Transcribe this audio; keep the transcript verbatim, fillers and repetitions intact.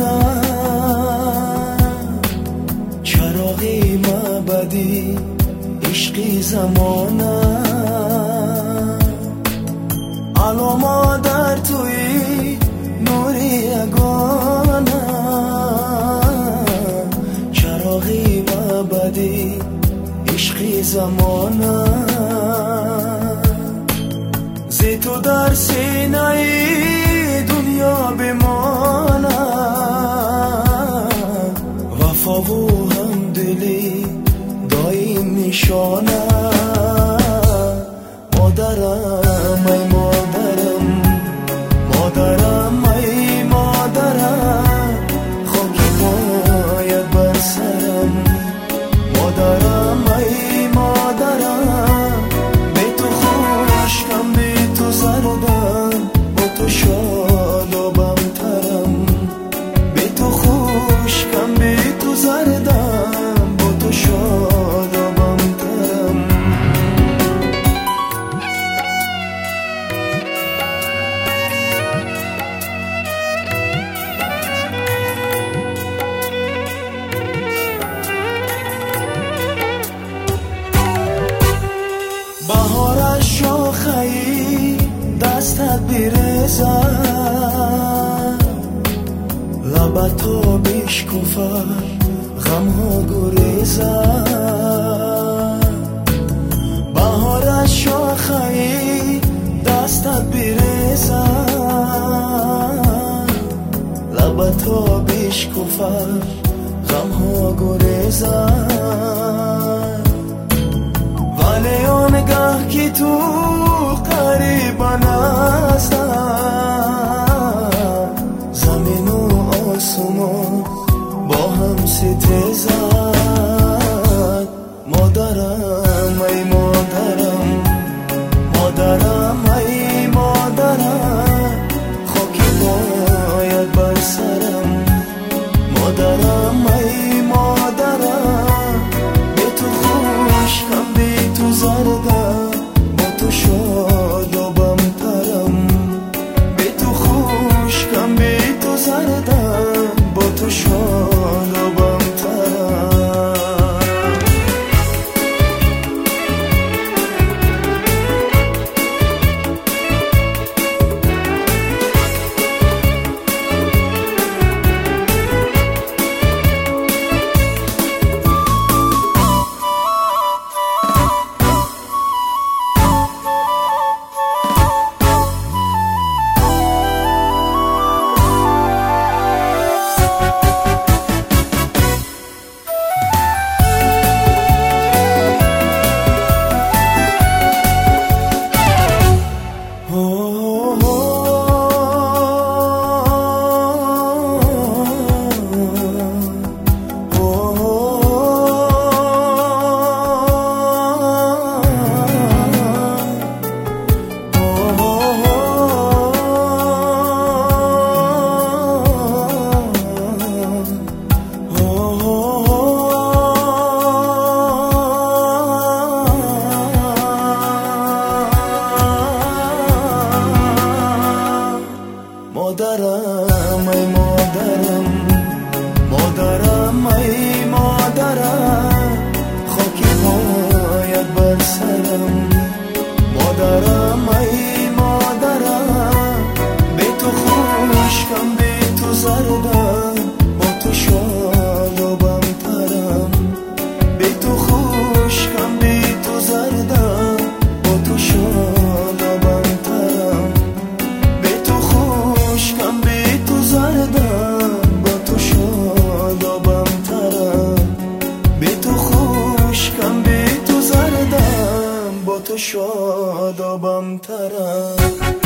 چراغی مبدی عشقی زمانه علامه در توی نوری یگانه چراغی مبدی عشقی زمانه زی تو در سینه دنیا بمانه وفا و همدلی دایم نشانه مادرم ای مادرم مادرم ای مادرم خاکی باید بر سرم مادرم ای مادرم بی تو خشکم بی تو زردم با تو شادابم ترم بی تو خشکم بی تو زردم با تو شادابم ترم بهار شاخه‌ای دستت بیرزد لبت ها بشکفد غم ها گریزد بهار شاخه‌ای دستت بیرزد لبت ها بشکفد غم ها گریزد ولی آنگاه که تو قریب نزدم زمین و آسمان با هم ستیزد مادرم ای مادرم مادرم ای مادرم خاکی باید بر سرم مادرم ای مادرم بی تو خشکم بی تو زردم با تو شادابم ترم بی تو خشکم بی تو زردم با تو شادابم ترم مادرم ای مادرم مادرم ای مادرم خاکی باید بر سرم مادرم ای مادرم بی تو خشکم بی تو زردم با تو شادابم ترم بی تو خشکم بی تو زردم با تو شادابم ترم بی تو خشکم بی تو زردم با تو شادابم ترم بی تو خشکم بی تو زردم با تو شادابم ترم